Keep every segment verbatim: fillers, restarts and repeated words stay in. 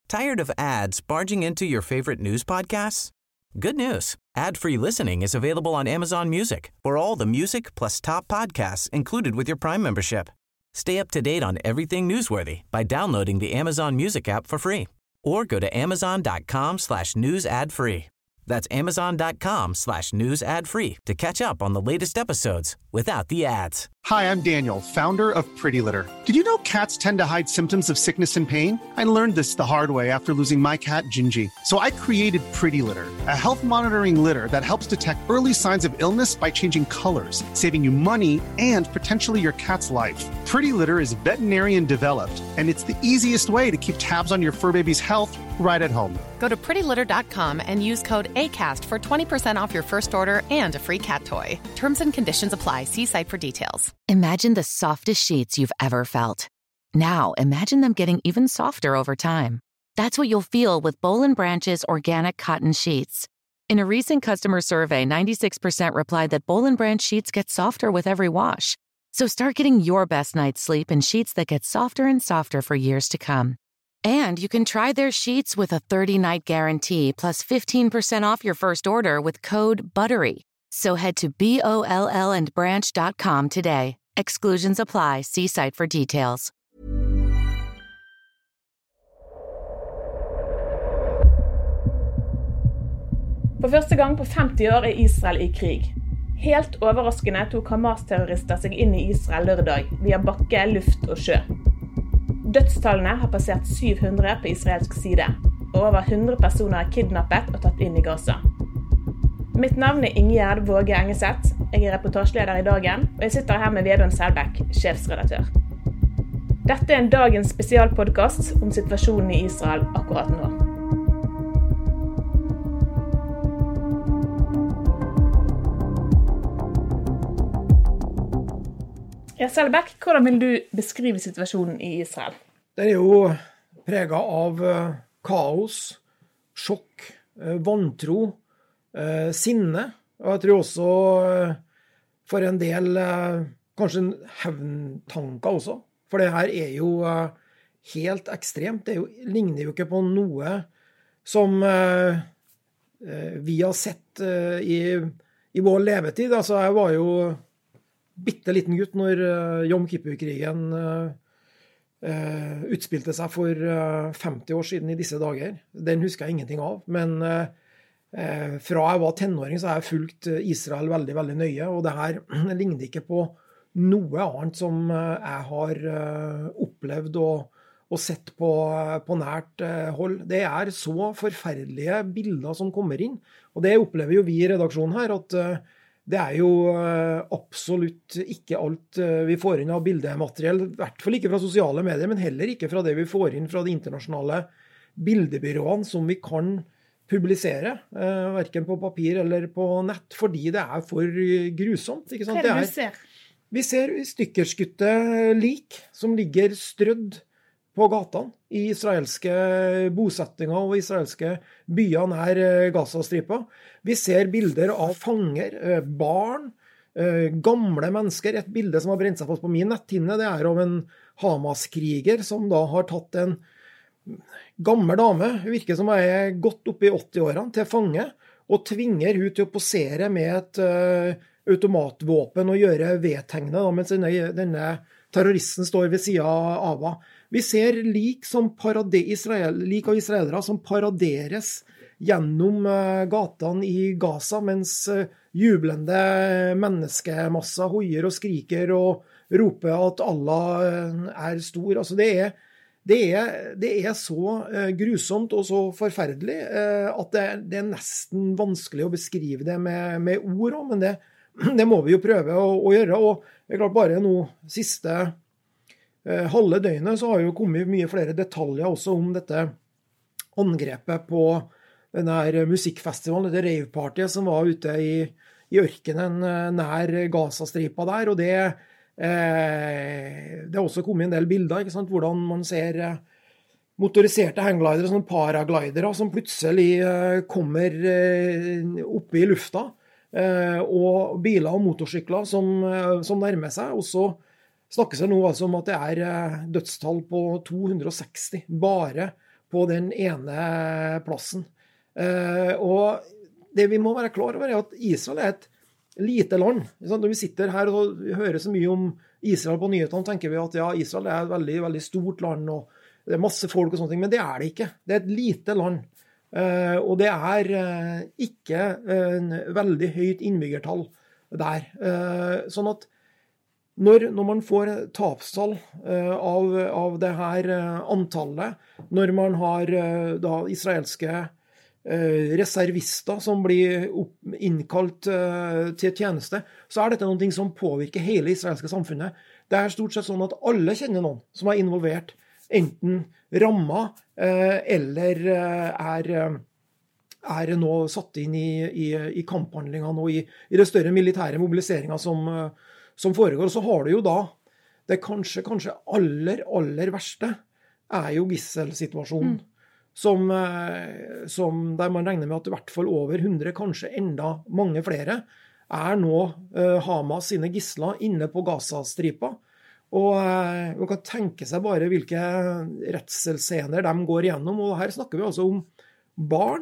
Tired of ads barging into your favorite news podcasts? Good news. Ad-free listening is available on Amazon Music for all the music plus top podcasts included with your Prime membership. Stay up to date on everything newsworthy by downloading the Amazon Music app for free or go to amazon.com slash news ad free. That's amazon.com slash news ad free to catch up on the latest episodes without the ads. Hi, I'm Daniel, founder of Pretty Litter. Did you know cats tend to hide symptoms of sickness and pain? I learned this the hard way after losing my cat, Gingy. So I created Pretty Litter, a health monitoring litter that helps detect early signs of illness by changing colors, saving you money and potentially your cat's life. Pretty Litter is veterinarian developed, and it's the easiest way to keep tabs on your fur baby's health right at home. Go to pretty litter dot com and use code ACAST for twenty percent off your first order and a free cat toy. Terms and conditions apply. See site for details. Imagine the softest sheets you've ever felt. Now, imagine them getting even softer over time. That's what you'll feel with Boll and Branch's organic cotton sheets. In a recent customer survey, ninety-six percent replied that Boll and Branch sheets get softer with every wash. So start getting your best night's sleep in sheets that get softer and softer for years to come. And you can try their sheets with a thirty-night guarantee plus fifteen percent off your first order with code BUTTERY. So head to B O L L and branch dot com today. Exclusions apply. See site for details. For første gang på femti år er Israel i krig. Helt overraskende tok Hamas-terrorister seg inn i Israel lørdag via bakke, luft og sjø. Dødstallene har passert syv hundre på israelsk side, og over hundre personer er kidnappet og tatt inn i Gaza. Mitt navn er Ingjerd Våge Engeseth, jeg er reportasjeleder i Dagen, og jeg sitter her med Vedon Selbekk, sjefsredaktør. Dette er en Dagens spesialpodcast om situasjonen i Israel akkurat nå. Ja, Selbekk, hvordan vil du beskrive situasjonen i Israel? Det er jo preget av kaos, sjokk, vantro, sinne, og jeg tror også for en del kanskje hevntanker også, for det her er jo helt ekstremt, det er jo, ligner jo ikke på noe som vi har sett i, i vår levetid. Altså jeg var jo bitte liten gutt når Jom Kippur-krigen utspilte seg for femti år siden i disse dager. Den husker jeg ingenting av, men fra jeg var tenåring så har jeg fulgt Israel veldig, veldig nøye, og det her ligner ikke på noe annet som jeg har opplevd og, og sett på, på nært hold. Det er så forferdelige bilder som kommer inn, og det opplever jo vi i redaksjonen her, at det er jo absolutt ikke alt vi får inn av bildemateriell, i hvert fall ikke fra sosiale medier, men heller ikke fra det vi får inn fra de internasjonale bildebyråene som vi kan publisere, hverken på papir eller på nett, fordi det er for grusomt. Ikke sant? Hva er det du ser? Vi ser stykkerskutte lik som ligger strødd på gatene i israelske bosettinger og israelske byer nær Gaza-stripa. Vi ser bilder av fanger, barn, gamle mennesker. Et bilde som har brent seg fast på min netthinne, det er av en Hamas-kriger som da har tatt en gammel dame, hun virker som hun er godt oppe i åtti-årene, til fange, og tvinger hun til å posere med et uh, automatvåpen og gjøre vedtegnet, mens denne, denne terroristen står ved siden av henne. Vi ser lik, som parade, Israel, lik av israelere som paraderes gjennom uh, gatene i Gaza, mens uh, jublende menneskemasser hoier og skriker og roper at Allah uh, er stor. Altså det er Det er, det er så uh, grusomt og så forferdelig uh, at det, det er nesten vanskelig å beskrive det med, med ord, også, men det, det må vi jo prøve å, å gjøre. Og det er klart bare nå siste uh, halve døgnet så har jo kommet mye flere detaljer også om dette angrepet på denne her musikkfestivalen, dette ravepartiet som var ute i, i ørkenen uh, nær Gaza-stripa der, og det Eh, det har også kommet en del bilder, ikke sant? Hvordan man ser eh, motoriserte hangglidere, sånn paraglidere som plutselig eh, kommer eh, opp i lufta, eh, og biler og motorsykler som, eh, som nærmer seg, og så snakkes det nå altså om at det er eh, dødstall på to hundre og seksti bare på den ene plassen. Eh, og det vi må være klar over er at Israel er et lite land. Når vi sitter her og hører så mye om Israel på nyhetene, tenker vi at ja, Israel er et veldig, veldig stort land, og det er masse folk og sånne ting, men det er det ikke. Det er et lite land. Uh, og det er uh, ikke en uh, veldig høyt innbyggertall der. Uh, sånn at når, når man får tapstall uh, av, av det her uh, antallet, når man har uh, da israelske uh, reservister som blir opp, innkalt uh, til tjeneste, så er dette noe som påvirker hele israelske samfunnet. Det er stort sett sånn at alle kjenner noen som er involvert, enten rammet eh, eller eh, er, er nå satt inn i, i, i kamphandlingene og i, i det større militære mobiliseringen som, som foregår. Og så har du jo da det kanskje, kanskje aller, aller verste er jo gisselsituasjonen, mm. som, eh, som der man regner med at i hvert fall over hundre, kanskje enda mange flere, er nå eh, Hamas sine gisler inne på Gaza-stripa. Og eh, man kan tenke seg bare hvilke rettsscener de går igjennom, og her snakker vi altså om barn,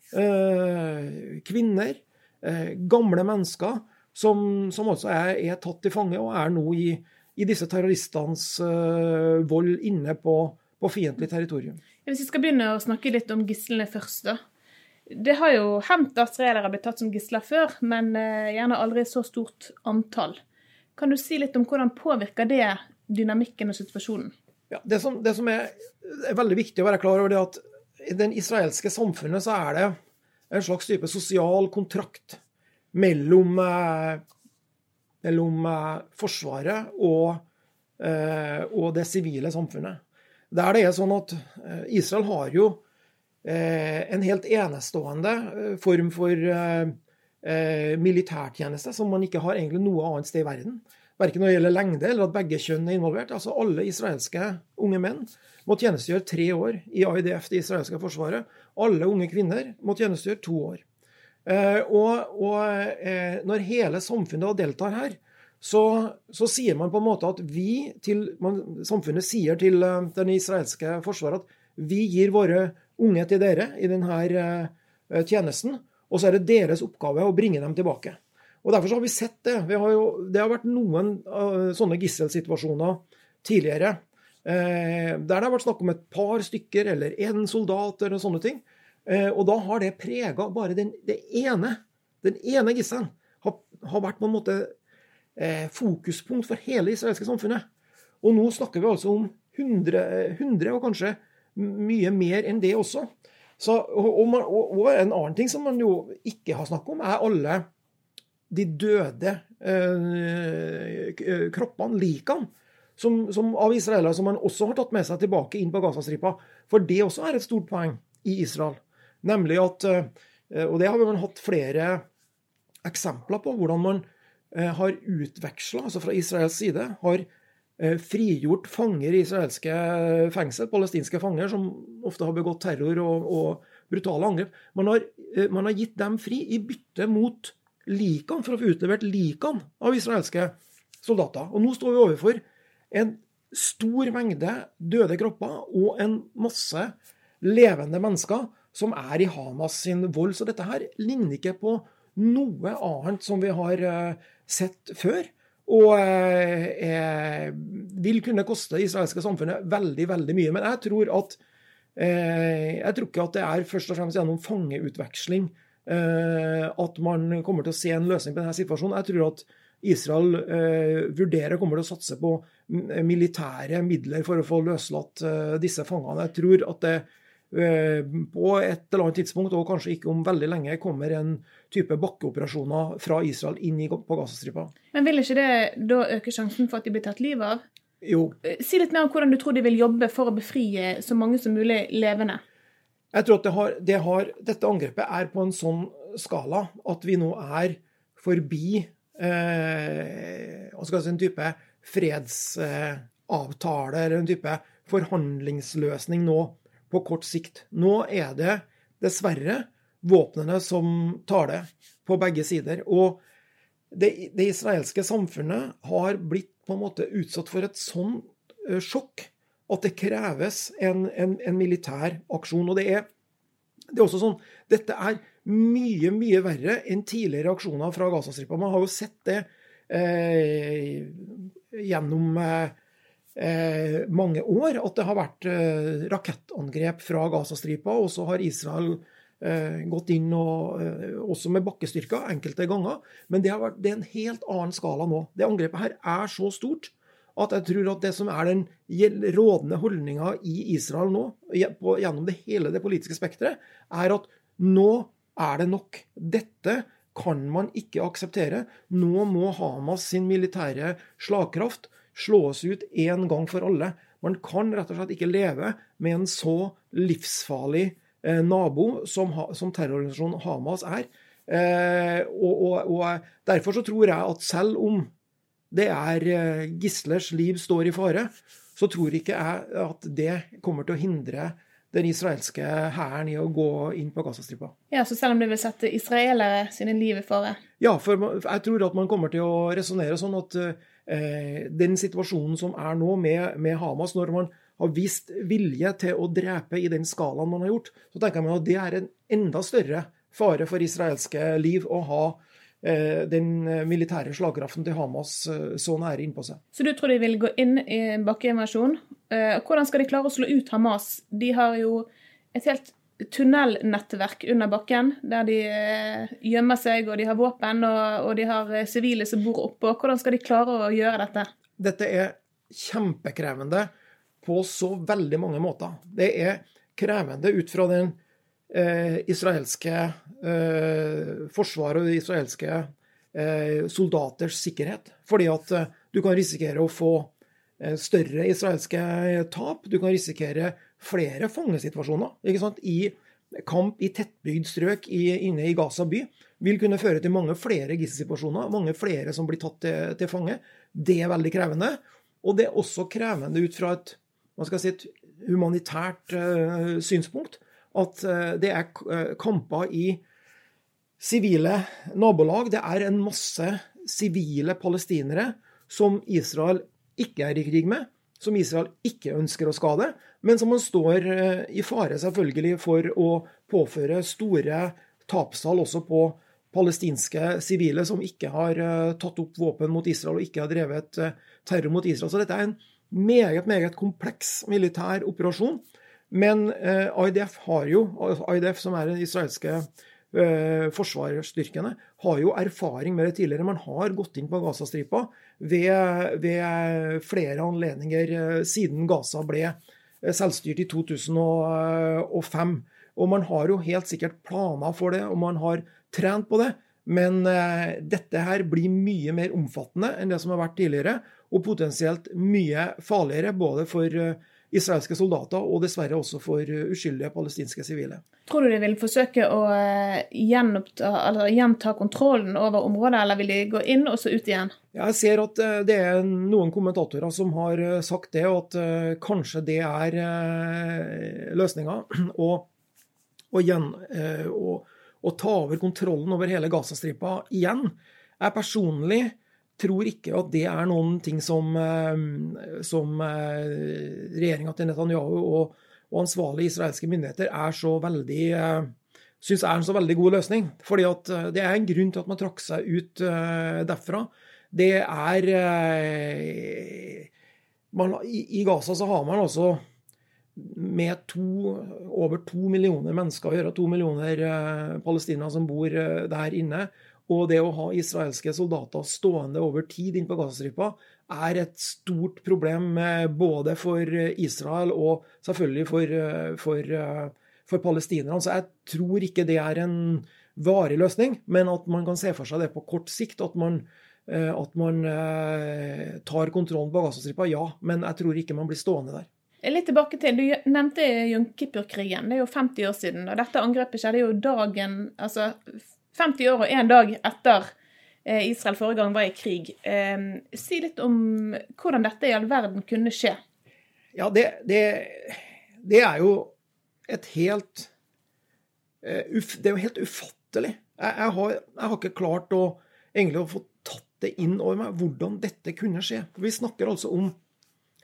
eh, kvinner, eh, gamle mennesker, som, som altså er, er tatt til fange og er nå i, i disse terroristens eh, vold inne på, på fiendtlig territorium. Hvis vi skal begynne å snakke litt om gislene først da. Det har jo hendt at israelere har blitt tatt som gisler før, men eh, gjerne aldri så stort antall. Kan du si litt om hvordan påvirker det dynamikken og situasjonen? Ja, det som, det som er, er veldig viktig å være klar over, det er at i den israelske samfunnet så er det en slags type sosial kontrakt mellom, eh, mellom eh, forsvaret og, eh, og det sivile samfunnet. Der det er sånn at eh, Israel har jo eh, en helt enestående form for eh, Eh, militærtjeneste som man ikke har egentlig noe annet sted i verden. Hverken når det gjelder lengde eller at begge kjønn er involvert. Altså alle israelske unge menn må tjenestegjøre tre år i I D F, det israelske forsvaret. Alle unge kvinner må tjenestegjøre to år. Eh, og og eh, når hele samfunnet deltar her, så, så sier man på en måte at vi til, man, samfunnet sier til uh, den israelske forsvaret at vi gir våre unge til dere i denne uh, tjenesten, og så er det deres oppgave å bringe dem tilbake. Og derfor så har vi sett det. Vi har jo, det har vært noen uh, sånne gisselsituasjoner tidligere, eh, der det har vært snakk om et par stykker, eller en soldat, eller sånne ting. Eh, og da har det preget bare den, det ene, den ene gisselen, har, har vært på en måte eh, fokuspunkt for hele israelske samfunnet. Og nå snakker vi altså om hundre, hundre og kanskje mye mer enn det også. Så, og, og, man, og, og en annen ting som man jo ikke har snakket om, er alle de døde eh, kroppene, likene, som, som av israelere som man også har tatt med seg tilbake inn på Gaza-stripa. For det også er et stort poeng i Israel. Nemlig at, eh, og det har vi man hatt flere eksempler på, hvordan man eh, har utvekslet, altså fra Israels side, har frigjort fanger i israelske fengsel, palestinske fanger, som ofte har begått terror og, og brutale angrep. Man har, man har gitt dem fri i bytte mot likene, for å få utlevert likene av israelske soldater. Og nå står vi overfor en stor mengde døde kropper og en masse levende mennesker som er i Hamas sin vold. Så dette her ligner ikke på noe annet som vi har sett før. Og eh, vil kunne koste det israelske samfunnet veldig, veldig mye. Men jeg tror at eh, jeg tror ikke at det er først og fremst gjennom fangeutveksling eh, at man kommer til å se en løsning på denne situasjonen. Jeg tror at Israel eh, vurderer kommer til å satse på militære midler for å få løslatt eh, disse fangene. Jeg tror at det på et eller annet tidspunkt, og kanskje ikke om veldig lenge, kommer en type bakkeoperasjoner fra Israel inn i, på Gaza-stripa. Men vil ikke det da øke sjansen for at de blir tatt liv av? Jo. Si litt mer om hvordan du tror de vil jobbe for å befrie så mange som mulig levende. Jeg tror at det har, det har, dette angrepet er på en sånn skala at vi nå er forbi eh, hva skal jeg si, en type fredsavtale, eh, eller en type forhandlingsløsning nå, på kort sikt. Nå er det dessverre våpnene som tar det på begge sider. Og det, det israelske samfunnet har blitt på en måte utsatt for et sånn sjokk at det kreves en, en, en militær aksjon. Og det er, det er også sånn, dette er mye, mye verre enn tidligere aksjoner fra Gazastripa. Man har jo sett det eh, gjennom eh, mange år, at det har vært eh, rakettangrep fra Gazastripa, og så har Israel eh, gått inn og, eh, også med bakkestyrker enkelte ganger. Men det, har vært, det er en helt annen skala nå. Det angrepet her er så stort, at jeg tror at det som er den rådende holdningen i Israel nå, gjennom det hele det politiske spektret, er at nå er det nok. Dette kan man ikke akseptere. Nå må Hamas sin militære slagkraft slås ut en gang for alle. Man kan rett og slett ikke leve med en så livsfarlig eh, nabo som, som terrororganisasjonen Hamas er. Eh, og, og, og derfor så tror jeg at selv om det er gislers liv står i fare, så tror ikke jeg at det kommer til å hindre den israelske hæren i å gå inn på Gazastripa. Ja, så selv om det vil sette israelere sine liv i fare? Ja, for jeg tror at man kommer til å resonere sånn at eh, den situasjonen som er nå med, med Hamas, når man har vist vilje til å drepe i den skalaen man har gjort, så tenker jeg at det er en enda større fare for israelske liv å ha den militære slagkraften til Hamas så nære innpå seg. Så du tror de vil gå inn i en bakkeinvasjon? Hvordan skal de klare å slå ut Hamas? De har jo et helt tunnelnettverk under bakken, der de gjemmer seg, og de har våpen, og, og de har sivile som bor oppe. Hvordan skal de klare å gjøre dette? Dette er kjempekrevende på så veldig mange måter. Det er krevende ut fra den Eh, israelske eh, forsvar og israelske eh, soldaters sikkerhet. Fordi at eh, du kan risikere å få eh, større israelske tap. Du kan risikere flere fangesituasjoner. Ikke sant? I kamp i tettbygd strøk i, inne i Gaza by vil kunne føre til mange flere gisselsituasjoner, mange flere som blir tatt til, til fange. Det er veldig krevende. Og det er også krevende ut fra et, hva skal jeg si, et humanitært eh, synspunkt. At det er kamper i sivile nabolag. Det er en masse sivile palestinere som Israel ikke er i krig med, som Israel ikke ønsker å skade, men som man står i fare selvfølgelig for å påføre store tapstall også på palestinske sivile som ikke har tatt opp våpen mot Israel og ikke har drevet terror mot Israel. Så dette er en meget, meget kompleks militær operasjon. Men eh, I D F har jo, I D F som er den israelske eh, forsvarsstyrkene, har jo erfaring med det tidligere. Man har gått inn på Gazastripa ved, ved flere anledninger eh, siden Gaza ble eh, selvstyrt i to tusen og fem. Og man har jo helt sikkert planer for det, og man har trent på det. Men eh, dette her blir mye mer omfattende enn det som har vært tidligere, og potensielt mye farligere både for eh, israelske soldater, og dessverre også for uskyldige palestinske sivile. Tror du de vil forsøke å gjenoppta, eller gjenta kontrollen over området, eller vil de gå inn og så ut igjen? Jeg ser at det er noen kommentatorer som har sagt det, og at kanskje det er løsningen, og, og, igjen, og, og ta over kontrollen over hele Gazastripa igjen. Jeg personlig tror ikke at det er noen ting som, som regjeringen til Netanyahu og, og ansvarlige israelske myndigheter er så veldig, synes er en så veldig god løsning. Fordi at det er en grunn til at man trakk seg ut derfra. Det er, man, i, i Gaza så har man altså med to, over to millioner mennesker å gjøre, to millioner palestinere som bor der inne. Og det å ha israelske soldater stående over tid inn på Gazastripa er et stort problem både for Israel og selvfølgelig for, for, for palestinerne. Så jeg tror ikke det er en varig løsning, men at man kan se for seg det på kort sikt, at man, at man tar kontrollen på Gazastripa, ja, men jeg tror ikke man blir stående der. Litt tilbake til, du nevnte Yom Kippur-krigen, det er jo femti år siden, og dette angrepet skjedde jo dagen, altså femti år og en dag etter Israel forrige gang var i krig. Si litt om hvordan dette i all verden kunne skje. Ja, det, det, det er jo et helt, det er jo helt ufattelig. Jeg, jeg, har, jeg har ikke klart å egentlig å få tatt det inn over meg, hvordan dette kunne skje. Vi snakker altså om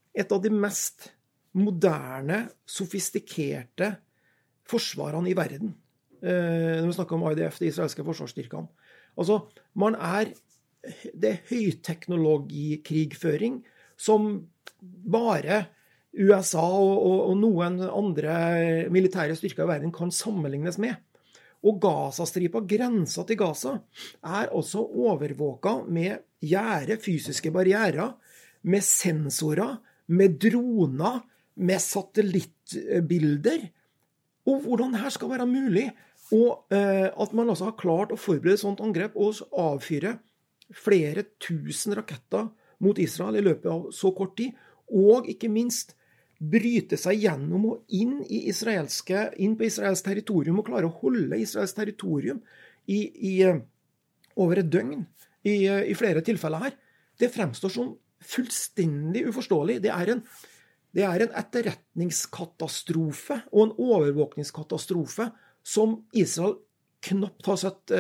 et av de mest moderne, sofistikerte forsvarene i verden. Når vi snakker om I D F, de israelske forsvarsstyrkene. Altså, man er, det er høyteknologikrigføring som bare U S A og, og, og noen andre militære styrker i verden kan sammenlignes med. Og Gazastripa, grensa til Gaza, er også overvåka med gjerde, fysiske barrierer, med sensorer, med droner, med satellittbilder. Og hvordan dette skal være mulig, og eh, at man altså har klart å forberede et sånt angrep og avfyre flere tusen raketter mot Israel i løpet av så kort tid, og ikke minst bryte seg gjennom og inn, i israelske, inn på israelsk territorium og klare å holde israelsk territorium i, i, over et døgn i, i flere tilfeller her. Det fremstår som fullstendig uforståelig. Det er en, det er en etterretningskatastrofe og en overvåkningskatastrofe som Israel knapt har sett,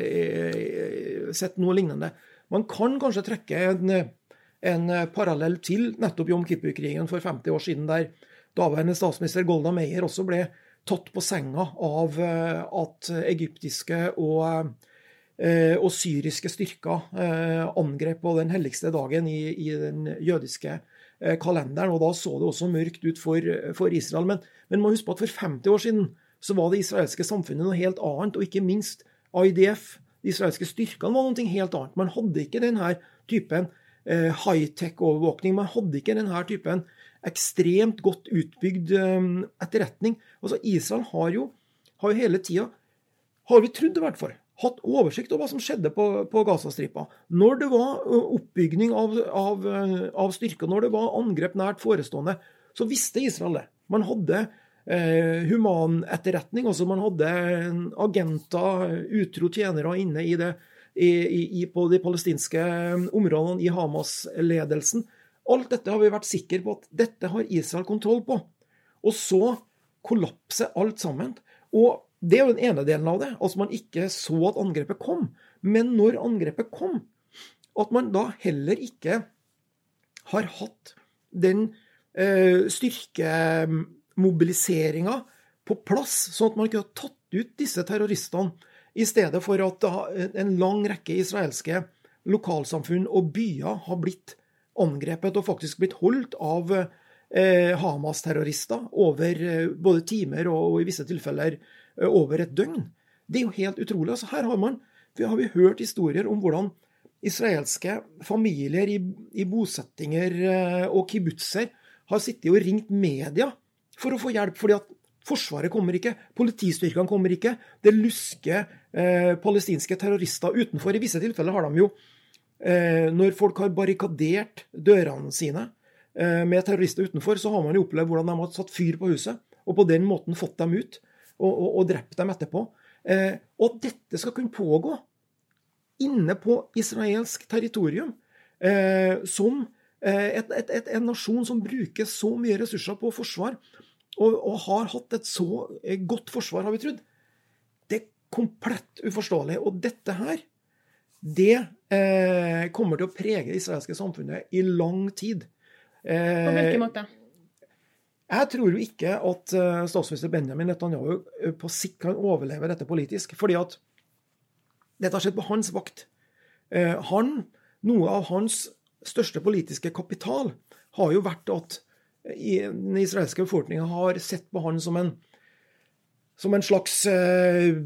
eh, sett noe lignende. Man kan kanskje trekke en, en parallell til nettopp Yom Kippur-krigen for femti år siden, der daværende statsminister Golda Meir også ble tatt på senga av eh, at egyptiske og, eh, og syriske styrker eh, angrep på den helligste dagen i, i den jødiske eh, kalenderen, og da så det også mørkt ut for, for Israel. Men, men man husker på at for femti år siden så var det israelske samfunnet noe helt annet, og ikke minst I D F, de israelske styrkene, var noe helt annet. Man hadde ikke denne typen eh, high-tech-overvåkning, man hadde ikke denne typen ekstremt godt utbygd eh, etterretning. Altså Israel har jo, har jo hele tiden, har vi trodd i hvert fall, hatt oversikt over hva som skjedde på, på Gazastripa. Når det var oppbygning av, av, av styrker, når det var angrep nært forestående, så visste Israel det. Man hadde Eh, human etterretning, altså man hadde agenter, utro tjenere inne i det, i, i, på de palestinske områdene i Hamas-ledelsen. Alt dette har vi vært sikre på at dette har Israel kontroll på. Og så kollapser alt sammen. Og det er jo den ene delen av det, altså man ikke så at angrepet kom. Men når angrepet kom, at man da heller ikke har hatt den eh, styrke mobiliseringa på plass, sånn at man kunne ha tatt ut disse terroristene, i stedet for at en lang rekke israelske lokalsamfunn og byer har blitt angrepet og faktisk blitt holdt av eh, Hamas-terrorister over eh, både timer og, og i visse tilfeller eh, over et døgn. Det er jo helt utrolig. Altså, her har, man, har vi hørt historier om hvordan israelske familier i, i bosettinger eh, og kibbutzer har sittet og ringt media for å få hjelp, fordi at forsvaret kommer ikke, politistyrkene kommer ikke, det lusker eh, palestinske terrorister utenfor. I visse tilfeller har de jo, eh, når folk har barrikadert dørene sine eh, med terrorister utenfor, så har man jo opplevd hvordan de har satt fyr på huset, og på den måten fått dem ut, og, og, og drept dem etterpå. Eh, og at dette skal kunne pågå inne på israelsk territorium, eh, som et, et, et, en nasjon som bruker så mye ressurser på forsvar, og, og har hatt et så godt forsvar, har vi trodd. Det er komplett uforståelig, og dette her, det eh, kommer til å prege det israelske samfunnet i lang tid. Eh, på hvilken måte? Jeg tror jo ikke at uh, statsminister Benjamin Netanyahu uh, på sikt kan overleve dette politisk, fordi at dette har skjedd på hans vakt. Uh, han, noe av hans største politiske kapital har jo vært at i den israelske befolkningen har sett på han som en, som en slags eh,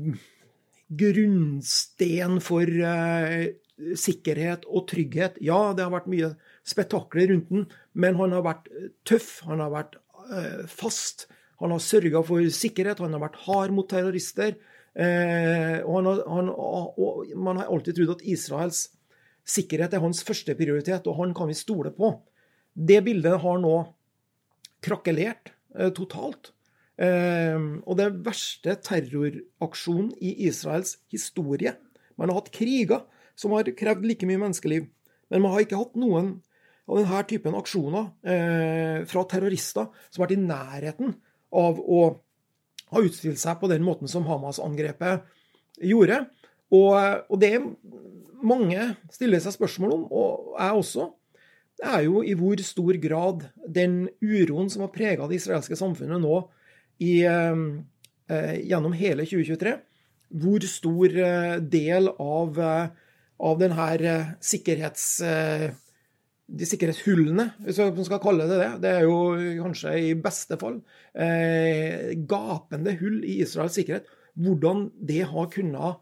grunnsten for eh, sikkerhet og trygghet. Ja, det har vært mye spektakler rundt den, men han har vært tøff, han har vært eh, fast, han har sørget for sikkerhet, han har vært hard mot terrorister, eh, og, han har, han, og man har alltid trodd at Israels sikkerhet er hans første prioritet, og han kan vi stole på. Det bildet har nå krakelert eh, totalt. Eh, og det verste terroraksjonen i Israels historie. Man har hatt kriger som har krevd like mye menneskeliv, men man har ikke hatt noen av denne typen aksjoner eh, fra terrorister som har vært i nærheten av å ha utstilt seg på den måten som Hamas-angrepet gjorde. Og, og det er mange stiller seg spørsmål om, og jeg også, er jo i hvor stor grad den uroen som har preget det israelske samfunnet nå i, eh, gjennom hele tjue tjuetre, hvor stor del av, av denne sikkerhets, de sikkerhetshullene, hvis man skal kalle det det, det er jo kanskje i beste fall eh, gapende hull i Israels sikkerhet, hvordan det har kunnet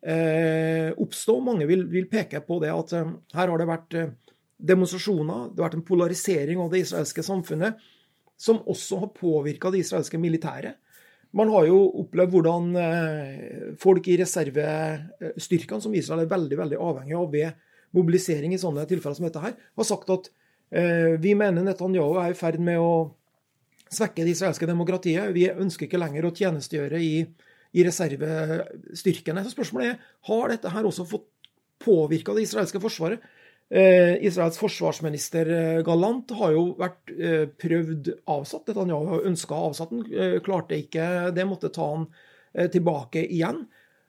eh, oppstå. Mange vil, vil peke på det at eh, her har det vært eh, demonstrasjoner, det har vært en polarisering av det israelske samfunnet, som også har påvirket det israelske militæret. Man har jo opplevd hvordan folk i reservestyrkene, som Israel er veldig, veldig avhengig av ved mobilisering i sånne tilfeller som dette her, har sagt at eh, vi mener Netanyahu er i ferd med å svekke det israelske demokratiet. Vi ønsker ikke lenger å tjenestegjøre i, i reservestyrkene. Så spørsmålet er, har dette her også fått påvirket det israelske forsvaret? Eh, Israels forsvarsminister Gallant har jo vært eh, prøvd avsatt. Netanyahu ønsket avsatt den, eh, klarte ikke det, måtte ta han eh, tilbake igjen.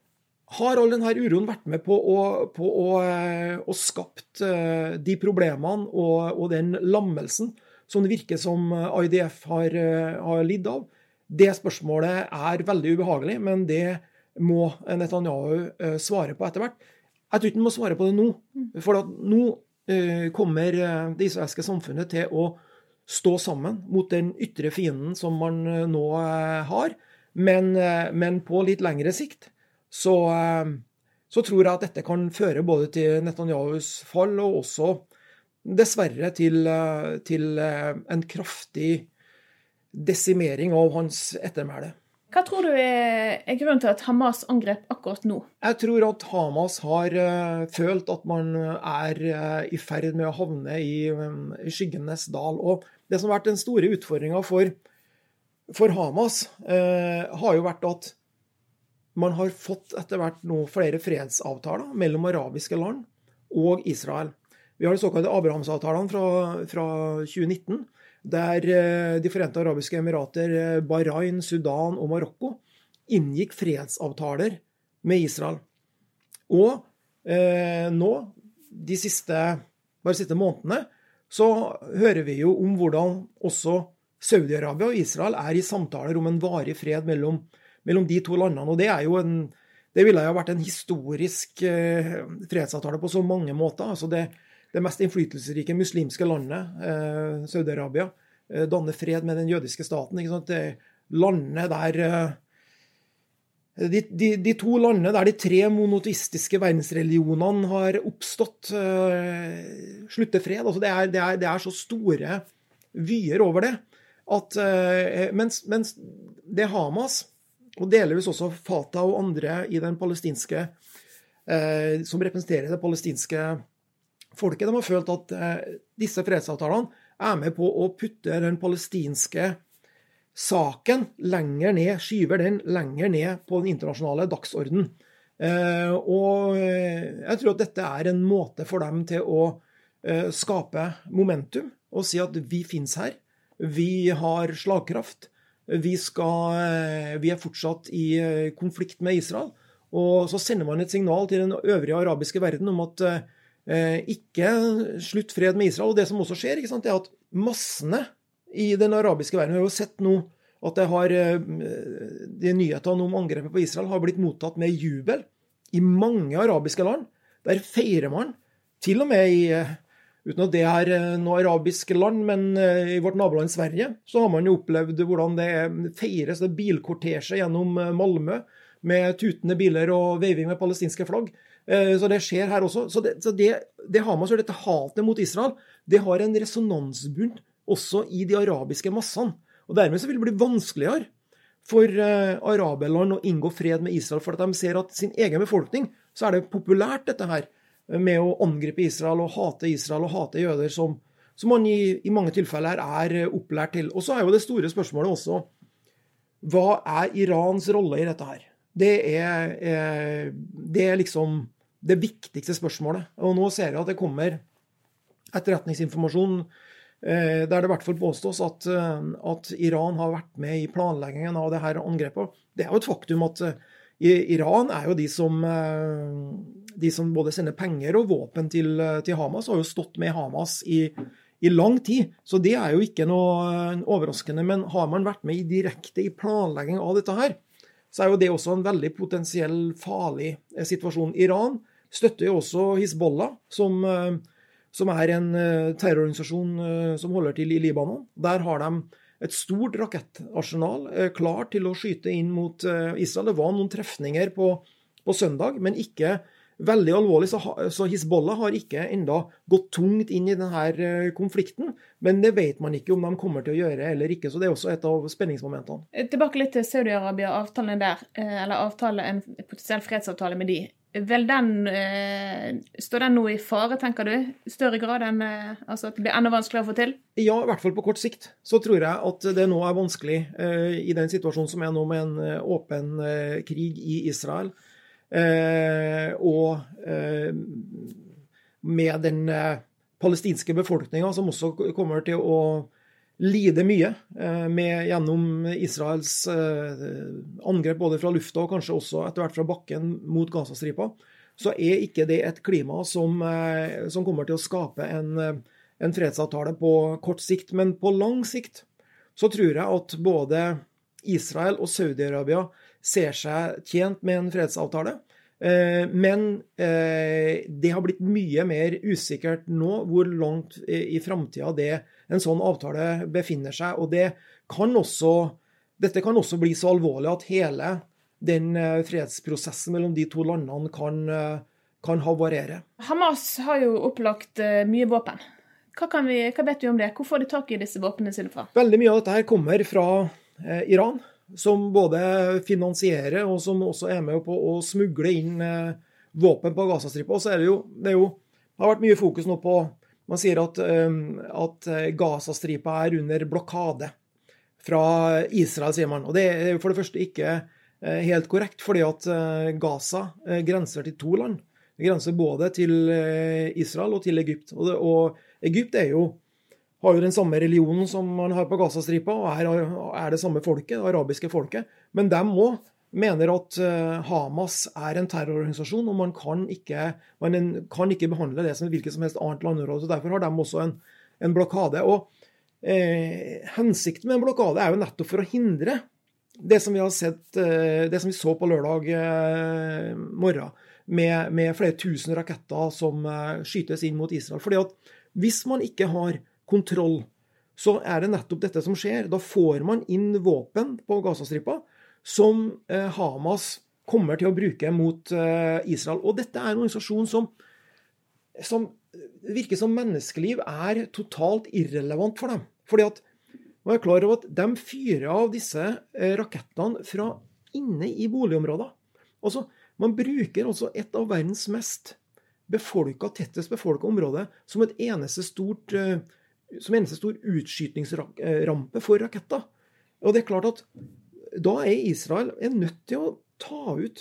Har all denne uroen vært med på å, på å, eh, å skapt eh, de problemene og, og den lammelsen som det virker som I D F har, eh, har lidd av? Det spørsmålet er veldig ubehagelig, men det må Netanyahu eh, svare på etter hvert. Jeg tror ikke man må svare på det nå, for at nå eh, kommer det israelske samfunnet til å stå sammen mot den ytre fienden som man eh, nå eh, har, men, eh, men på litt lengre sikt, så, eh, så tror jeg at dette kan føre både til Netanyahus fall, og også dessverre til, eh, til eh, en kraftig desimering av hans ettermæle. Hva tror du er, er grunnen til at Hamas angrep akkurat nå? Jeg tror at Hamas har uh, følt at man er uh, i ferd med å havne i, um, i skyggenes dal. Og det som har vært den store utfordringen for, for Hamas uh, har jo vært at man har fått etter hvert nå flere fredsavtaler mellom arabiske land og Israel. Vi har de såkalte Abrahamsavtalene fra, fra tjue nitten, der de forente arabiske emirater, Bahrain, Sudan og Marokko inngikk fredsavtaler med Israel. Og eh, nå, de siste, bare siste månedene, så hører vi jo om hvordan også Saudi-Arabia og Israel er i samtaler om en varig fred mellom, mellom de to landene. Og det er jo en, det ville jo vært en historisk eh, fredsavtale på så mange måter. Altså det Det mest innflytelsesrike muslimske landet, eh, Saudi-Arabia, eh, danner fred med den jødiske staten. Ikke sant? Det landet der, eh, de, de, de to landene der de tre monoteistiske verdensreligionene har oppstått, eh, slutter fred. Altså det, er, det, er, det er så store vyer over det, at eh, mens, mens det Hamas, og delvis også Fatah og andre i den palestinske, eh, som representerer det palestinske folket, de har følt at eh, disse fredsavtalene er med på å putte den palestinske saken lenger ned, skyver den lenger ned på den internasjonale dagsorden. Eh, og jeg tror at dette er en måte for dem til å eh, skape momentum, og si at vi finnes her, vi har slagkraft, vi, skal, eh, vi er fortsatt i eh, konflikt med Israel, og så sender man et signal til den øvrige arabiske verden om at eh, Eh, ikke slutt fred med Israel. Og det som også skjer, ikke sant, er at massene i den arabiske verden, vi har jo sett nå at det har, de nyhetene om angrepet på Israel har blitt mottatt med jubel i mange arabiske land. Der feirer man, til og med i, uten at det er noe arabiske land, men i vårt naboland Sverige, så har man jo opplevd hvordan det feires, det bilkortesje gjennom Malmö, med tutende biler og veiving med palestinske flagg. Så det skjer her også. Så det, så det, det Hamas gjør, dette hatet mot Israel, det har en resonansbunn også i de arabiske massene. Og dermed så vil det bli vanskeligere for uh, araberland å inngå fred med Israel, for at de ser at sin egen befolkning, så er det populært dette her, med å angripe Israel og hate Israel og hate jøder, som, som man i, i mange tilfeller er opplært til. Og så er jo det store spørsmålet også, hva er Irans rolle i dette her? Det er, eh, det er liksom det viktigste spørsmålet. Og nå ser jeg at det kommer etterretningsinformasjon eh, der det i hvert fall påstås at, at Iran har vært med i planleggingen av det her angrepet. Det er jo et faktum at eh, Iran er jo de som, eh, de som både sender penger og våpen til, til Hamas, og har jo stått med Hamas i, i lang tid, så det er jo ikke noe overraskende, men har man vært med i direkte i planlegging av dette her, så er jo det også en veldig potensiell farlig situasjon. Iran støtter jo også Hizbollah, som, som er en terrororganisasjon som holder til i Libanon. Der har de et stort rakettarsenal klar til å skyte inn mot Israel. Det var noen trefninger på, på søndag, men ikke veldig alvorlig, så, så Hizbollah har ikke enda gått tungt inn i denne konflikten, men det vet man ikke om de kommer til å gjøre eller ikke, så det er også et av spenningsmomentene. Tilbake litt til Saudi-Arabia, avtalen der, eller avtale, en potensiell fredsavtale med de. Vel den, eh, står den nå i fare, tenker du? I større grad enn eh, altså at det blir enda vanskeligere å få til? Ja, i hvert fall på kort sikt. Så tror jeg at det nå er vanskelig eh, i den situasjonen som er nå med en eh, åpen eh, krig i Israel. Eh, og eh, med den eh, palestinske befolkningen som også kommer til å lide mye eh, med, gjennom Israels eh, angrep både fra lufta og kanskje også etter hvert fra bakken mot Gazastripa, så er ikke det et klima som, eh, som kommer til å skape en, en fredsavtale på kort sikt. Men på lang sikt så tror jeg at både Israel og Saudi-Arabia ser seg tjent med en fredsavtale, men det har blitt mye mer usikkert nå hvor langt i fremtiden det en sånn avtale befinner seg, og det kan også, dette kan også bli så alvorlig at hele den fredsprosessen mellom de to landene kan, kan havarere. Hamas har jo opplagt mye våpen. Hva, kan vi, hva vet vi om det? Hvor får de tak i disse våpnene sine fra? Veldig mye av dette her kommer fra eh, Iran, som både finansierer og som også er med på å smugle inn eh, våpen på Gazastripa. Og så er det jo, det er jo, det har vært mye fokus nå på, man sier at, eh, at Gazastripa er under blokade fra Israel, sier man. Og det er jo for det første ikke eh, helt korrekt, fordi at eh, Gaza eh, grenser til to land. Det grenser både til eh, Israel og til Egypt. Og, det, og Egypt er jo har jo den samme religionen som man har på Gazastripa, og er, er det samme folket, det arabiske folket. Men de også mener at uh, Hamas er en terrororganisasjon, og man kan ikke, man en, kan ikke behandle det som hvilket som helst annet landområde. Så derfor har de også en, en blokade. Og eh, hensikten med en blokade er jo nettopp for å hindre det som vi har sett, eh, det som vi så på lørdag eh, morgen, med, med flere tusen raketter som eh, skytes inn mot Israel. Fordi at hvis man ikke har kontroll, så er det nettopp dette som skjer. Da får man inn våpen på Gazastripa som eh, Hamas kommer til å bruke mot eh, Israel. Og dette er en organisasjon som, som virker som menneskeliv er totalt irrelevant for dem. Fordi at man er klar over at de fyrer av disse eh, rakettene fra inne i boligområder. Altså, man bruker altså et av verdens mest befolket, tettest befolket område som et eneste stort eh, som eneste stor utskytningsrampe for raketter. Og det er klart at da er Israel er nødt til å ta ut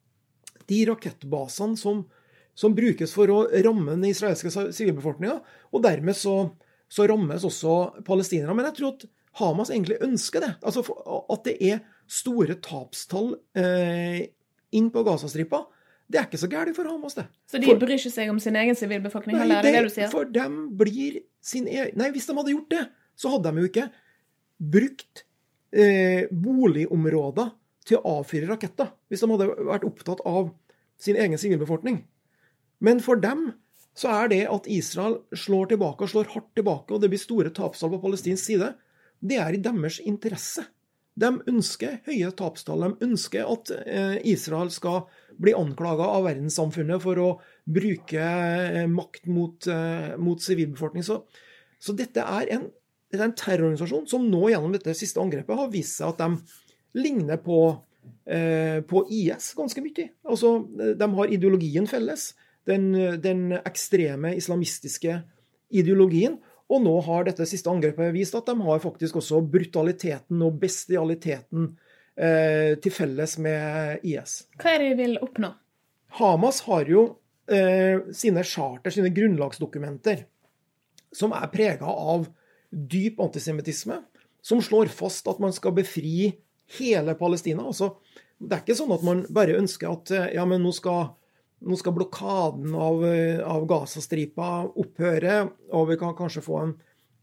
de rakettbasene som, som brukes for å ramme den israelske sivilbefolkningen, og dermed så, så rammes også palestinere. Men jeg tror at Hamas egentlig ønsker det. Altså at det er store tapstall eh, inn på Gazastripa. Det er ikke så gærent for Hamas, det. Så de for, bryr ikke seg om sin egen sivilbefolkning? Nei, eller er det det, det du sier? For dem blir sin egen... Nei, hvis de hadde gjort det, så hadde de jo ikke brukt eh, boligområder til å avfyre raketter, hvis de hadde vært opptatt av sin egen sivilbefolkning. Men for dem så er det at Israel slår tilbake og slår hardt tilbake, og det blir store tapstall på palestinsk side, det er i deres interesse. De ønsker høye tapstall, de ønsker at eh, Israel skal bli anklaget av verdenssamfunnet for å bruke eh, makt mot, eh, mot sivilbefolkning. Så, så dette er en, det er en terrororganisasjon som nå gjennom dette siste angrepet har vist seg at de ligner på, eh, på I S ganske mye. Altså, de har ideologien felles, den, den ekstreme islamistiske ideologien, og nå har dette siste angrepet vist at de har faktisk også brutaliteten og bestialiteten eh, til felles med I S. Hva er det de vil oppnå? Hamas har jo eh, sine charter, sine grunnlagsdokumenter, som er preget av dyp antisemitisme, som slår fast at man skal befri hele Palestina. Altså, det er ikke sånn at man bare ønsker at ja, men nå skal nå skal blokaden av, av Gazastripa opphøre, og vi kan kanskje få en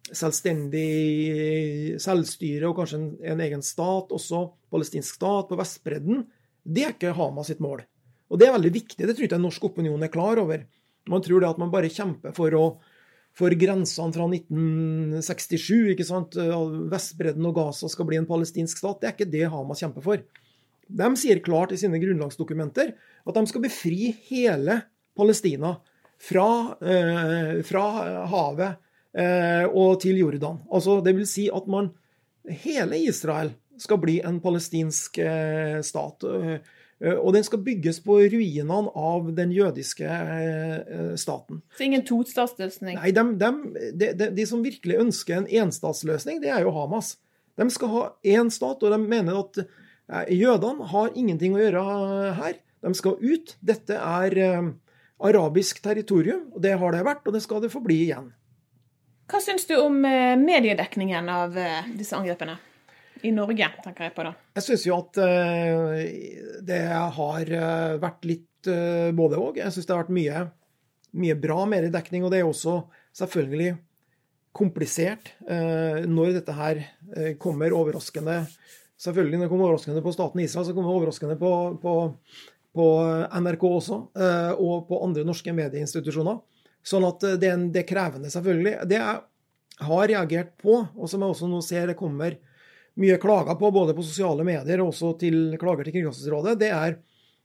selvstendig selvstyre og kanskje en, en egen stat, også palestinsk stat på Vestbredden. Det er ikke Hamas sitt mål. Og det er veldig viktig, det tror jeg norsk opinion er klar over. Man tror det at man bare kjemper for, å, for grensene fra nitten sekstisju, ikke sant? Vestbredden og Gaza skal bli en palestinsk stat. Det er ikke det Hamas kjemper for. De sier klart i sine grunnlagsdokumenter at de skal befri hele Palestina fra, eh, fra havet eh, og til Jordan. Altså, det vil si at man, hele Israel skal bli en palestinsk eh, stat, eh, og den skal bygges på ruinene av den jødiske eh, staten. Så ingen tostatsløsning? Nei, de, de, de, de, de som virkelig ønsker en enstatsløsning, det er jo Hamas. De skal ha en stat, og de mener at jødene har ingenting å gjøre her. De skal ut. Dette er eh, arabisk territorium, og det har det vært, og det skal det forbli igjen. Hva synes du om eh, mediedekningen av eh, disse angrepene? I Norge, tenker jeg på da. Jeg synes jo at eh, det har eh, vært litt eh, både og. Jeg synes det har vært mye, mye bra mediedekning, og det er også selvfølgelig komplisert eh, når dette her eh, kommer overraskende. Selvfølgelig, når det kommer overraskende på staten Israel, så kommer det overraskende på, på, på N R K også, og på andre norske medieinstitusjoner. Sånn at det er, det er krevende, selvfølgelig. Det jeg har reagert på, og som jeg også nå ser det kommer mye klager på, både på sosiale medier og også til klager til Kringkastingsrådet, det er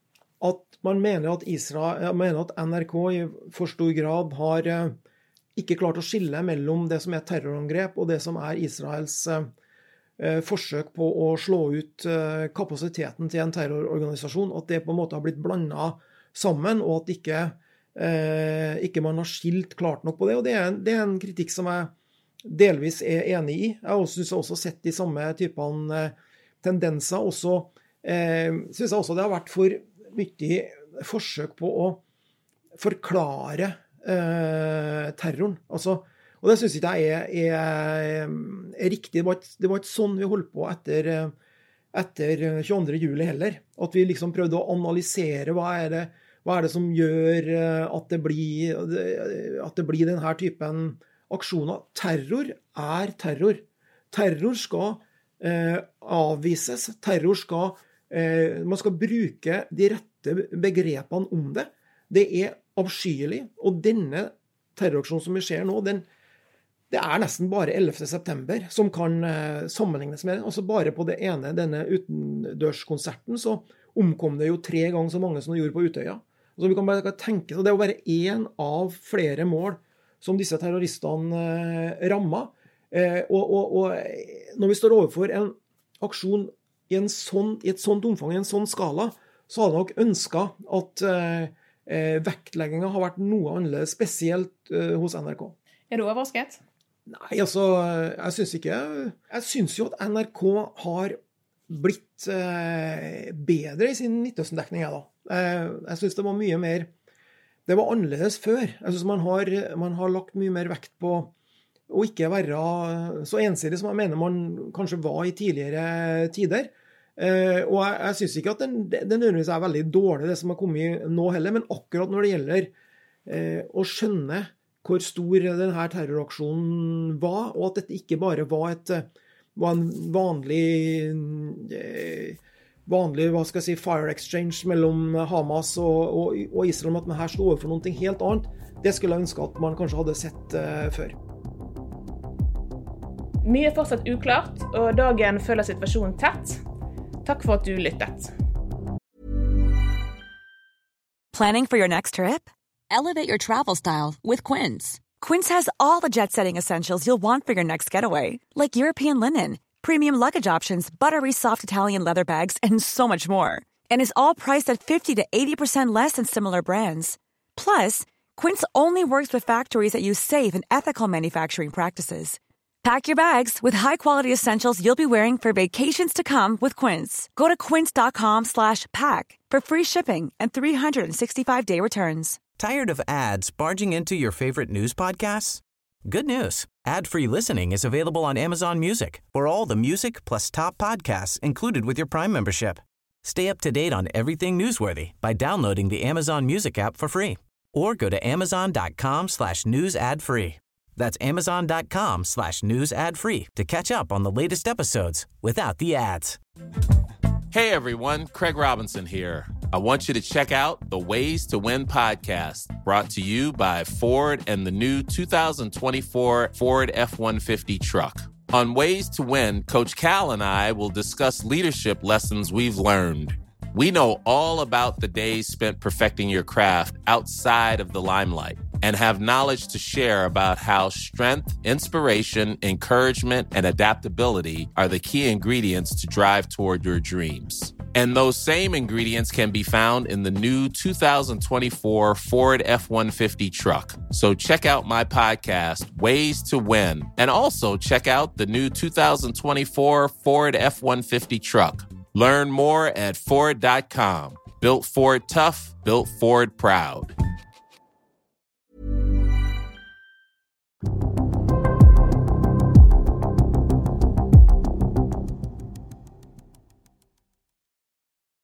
at man mener at, Israel, jeg mener at N R K i for stor grad har ikke klart å skille mellom det som er terrorangrep og det som er Israels forsøk på å slå ut kapasiteten til en terrororganisasjon, at det på en måte har blitt blandet sammen, og at ikke, eh, ikke man har skilt klart nok på det. Og det er, en, det er en kritikk som jeg delvis er enig i. Jeg har også, også sett de samme typene tendenser. Også, eh, synes jeg også det har vært for mye forsøk på å forklare eh, terroren. Altså, og det synes ikke jeg er, er, er riktig. Det var, ikke, det var ikke sånn vi holdt på etter, etter tjueandre juli heller. At vi liksom prøvde å analysere hva er det, hva er det som gjør at det blir, at det blir denne typen aksjoner. Terror er terror. Terror skal eh, avvises. Terror skal, eh, man skal bruke de rette begrepene om det. Det er avskyelig, og denne terroraksjonen som vi ser nå, den det er nesten bare ellevte september som kan eh, sammenlignes med det. Altså bare på det ene, denne utendørskonserten, så omkom det jo tre ganger så mange som det gjorde på Utøya. Så vi kan bare tenke, så det er jo bare en av flere mål som disse terroristene eh, rammer. Eh, og, og, og når vi står overfor en aksjon i, en sånn, i et sånt omfang, i en sånn skala, så hadde jeg nok ønsket at eh, vektleggingen har vært noe annerledes, spesielt eh, hos N R K. Er du overrasket? Nei, altså, jeg synes ikke. Jeg synes jo at N R K har blitt eh, bedre i sin Midtøsten-dekning, jeg da. Eh, jeg synes det var mye mer, det var annerledes før. Jeg synes man har, man har lagt mye mer vekt på å ikke være så ensidig som jeg mener man kanskje var i tidligere tider. Eh, og jeg, jeg synes ikke at den, den nødvendigvis er veldig dårlig, det som har kommet nå heller, men akkurat når det gjelder eh, å skjønne hvor stor denne terroraksjonen var, og at dette ikke bare var, et, var en vanlig, vanlig hva skal jeg si, fire exchange mellom Hamas og, og, og Israel, at man her står overfor noe helt annet. Det skulle jeg ønske at man kanskje hadde sett uh, før. Mye er fortsatt uklart, og dagen følger situasjonen tett. Takk for at du lyttet. Planning for your next trip? Elevate your travel style with Quince. Quince has all the jet-setting essentials you'll want for your next getaway, like European linen, premium luggage options, buttery soft Italian leather bags, and so much more. And is all priced at fifty to eighty percent less than similar brands. Plus, Quince only works with factories that use safe and ethical manufacturing practices. Pack your bags with high-quality essentials you'll be wearing for vacations to come with Quince. Go to quince.com slash pack for free shipping and three sixty-five day returns. Tired of ads barging into your favorite news podcasts? Good news. Ad-free listening is available on Amazon Music for all the music plus top podcasts included with your Prime membership. Stay up to date on everything newsworthy by downloading the Amazon Music app for free or go to amazon.com slash news ad free. That's amazon.com slash news ad free to catch up on the latest episodes without the ads. Hey everyone, Craig Robinson here. I want you to check out the Ways to Win podcast, brought to you by Ford and the new two thousand twenty-four Ford F one fifty truck. On Ways to Win, Coach Cal and I will discuss leadership lessons we've learned. We know all about the days spent perfecting your craft outside of the limelight and have knowledge to share about how strength, inspiration, encouragement, and adaptability are the key ingredients to drive toward your dreams. And those same ingredients can be found in the new two thousand twenty-four Ford F one fifty truck. So check out my podcast, Ways to Win, and also check out the new two thousand twenty-four Ford F one fifty truck. Learn more at Ford dot com. Built Ford tough, built Ford proud.